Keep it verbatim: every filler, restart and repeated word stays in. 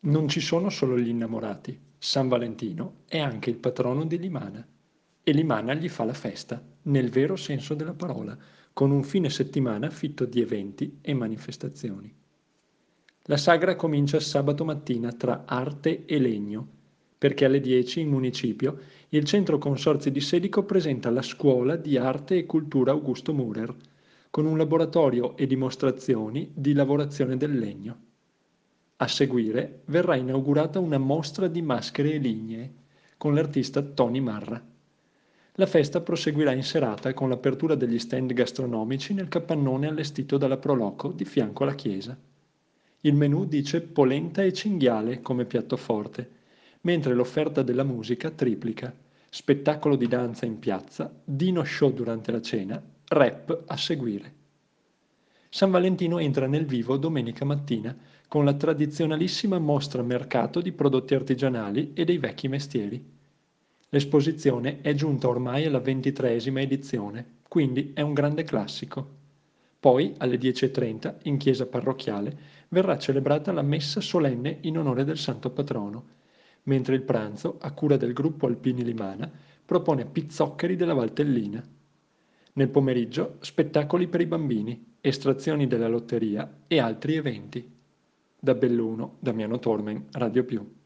Non ci sono solo gli innamorati. San Valentino è anche il patrono di Limana e Limana gli fa la festa, nel vero senso della parola, con un fine settimana fitto di eventi e manifestazioni. La sagra comincia sabato mattina tra arte e legno, perché alle dieci in municipio il Centro Consorzi di Sedico presenta la Scuola di Arte e Cultura Augusto Mürer, con un laboratorio e dimostrazioni di lavorazione del legno. A seguire verrà inaugurata una mostra di maschere e lignee con l'artista Tony Marra. La festa proseguirà in serata con l'apertura degli stand gastronomici nel capannone allestito dalla Proloco di fianco alla chiesa. Il menù dice polenta e cinghiale come piatto forte, mentre l'offerta della musica triplica. Spettacolo di danza in piazza, Dino Show durante la cena, rap a seguire. San Valentino entra nel vivo domenica mattina con la tradizionalissima mostra mercato di prodotti artigianali e dei vecchi mestieri. L'esposizione è giunta ormai alla ventitreesima edizione, quindi è un grande classico. Poi, alle dieci e trenta, in chiesa parrocchiale, verrà celebrata la messa solenne in onore del santo patrono, mentre il pranzo, a cura del gruppo Alpini Limana, propone pizzoccheri della Valtellina. Nel pomeriggio, spettacoli per i bambini, estrazioni della lotteria e altri eventi. Da Belluno, Damiano Tormen, Radio Più.